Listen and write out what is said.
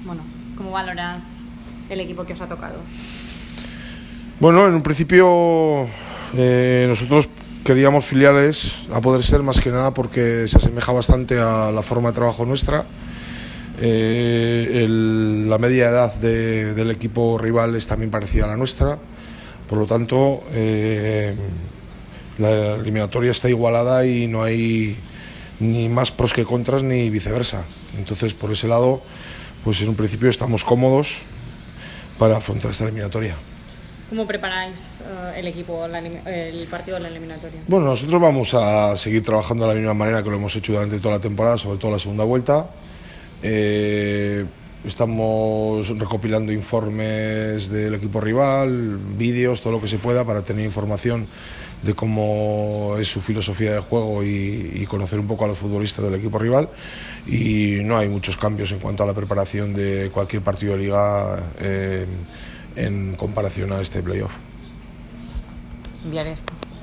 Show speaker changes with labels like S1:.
S1: bueno, ¿cómo valoras el equipo que os ha tocado?
S2: Bueno, en un principio nosotros queríamos filiales a poder ser, más que nada porque se asemeja bastante a la forma de trabajo nuestra. La media edad del equipo rival es también parecida a la nuestra, por lo tanto la eliminatoria está igualada y no hay ni más pros que contras ni viceversa. Entonces, por ese lado, pues en un principio estamos cómodos para afrontar esta eliminatoria.
S1: ¿Cómo preparáis el equipo, el partido de la eliminatoria?
S2: Bueno, nosotros vamos a seguir trabajando de la misma manera que lo hemos hecho durante toda la temporada, sobre todo la segunda vuelta. Estamos recopilando informes del equipo rival, vídeos, todo lo que se pueda para tener información de cómo es su filosofía de juego y conocer un poco a los futbolistas del equipo rival. Y no hay muchos cambios en cuanto a la preparación de cualquier partido de liga en comparación a este playoff.
S1: Enviar esto.